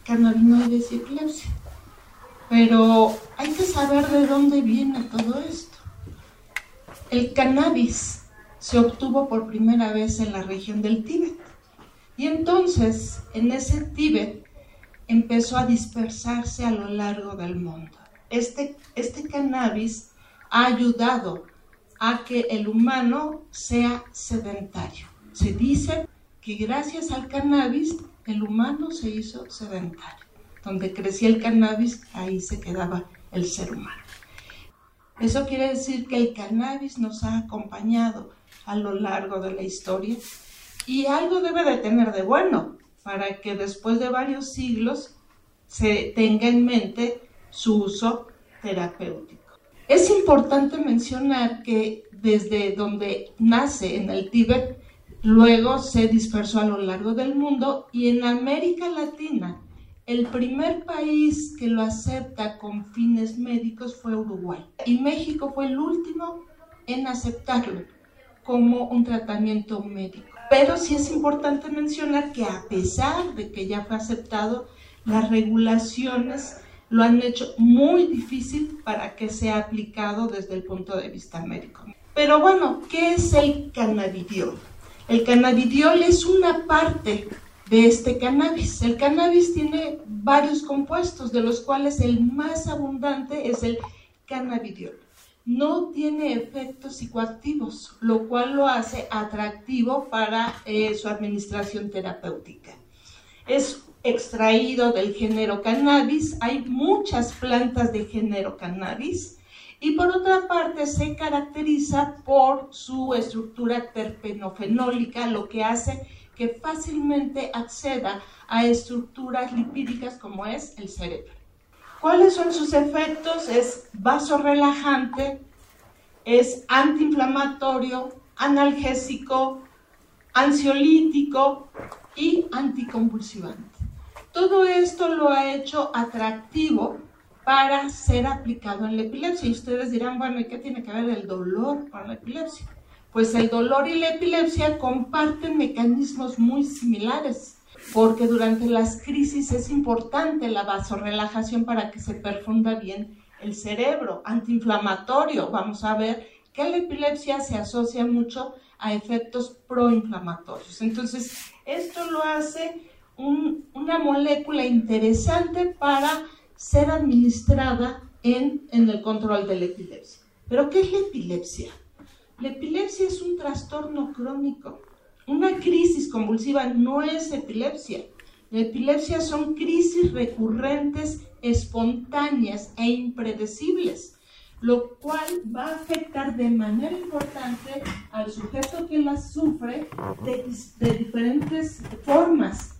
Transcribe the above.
cannabinoides y epilepsia. Pero hay que saber de dónde viene todo esto. El cannabis se obtuvo por primera vez en la región del Tíbet. Y entonces, en ese Tíbet, empezó a dispersarse a lo largo del mundo. Este cannabis ha ayudado a que el humano sea sedentario. Se dice que gracias al cannabis el humano se hizo sedentario. Donde crecía el cannabis, ahí se quedaba el ser humano. Eso quiere decir que el cannabis nos ha acompañado a lo largo de la historia y algo debe de tener de bueno para que después de varios siglos se tenga en mente su uso terapéutico. Es importante mencionar que desde donde nace en el Tíbet, luego se dispersó a lo largo del mundo y en América Latina, el primer país que lo acepta con fines médicos fue Uruguay y México fue el último en aceptarlo como un tratamiento médico. Pero sí es importante mencionar que a pesar de que ya fue aceptado, las regulaciones lo han hecho muy difícil para que sea aplicado desde el punto de vista médico. Pero bueno, ¿qué es el cannabidiol? El cannabidiol es una parte de este cannabis. El cannabis tiene varios compuestos, de los cuales el más abundante es el cannabidiol. No tiene efectos psicoactivos, lo cual lo hace atractivo para su administración terapéutica. Es extraído del género cannabis, hay muchas plantas de género cannabis y por otra parte se caracteriza por su estructura terpenofenólica, lo que hace que fácilmente acceda a estructuras lipídicas como es el cerebro. ¿Cuáles son sus efectos? Es vasorrelajante, es antiinflamatorio, analgésico, ansiolítico y anticonvulsivante. Todo esto lo ha hecho atractivo para ser aplicado en la epilepsia. Y ustedes dirán, bueno, ¿y qué tiene que ver el dolor con la epilepsia? Pues el dolor y la epilepsia comparten mecanismos muy similares, porque durante las crisis es importante la vasorrelajación para que se perfunda bien el cerebro. Antiinflamatorio, vamos a ver que la epilepsia se asocia mucho a efectos proinflamatorios. Entonces, esto lo hace una molécula interesante para ser administrada en el control de la epilepsia. ¿Pero qué es la epilepsia? La epilepsia es un trastorno crónico. Una crisis convulsiva no es epilepsia. La epilepsia son crisis recurrentes, espontáneas e impredecibles, lo cual va a afectar de manera importante al sujeto que las sufre de diferentes formas.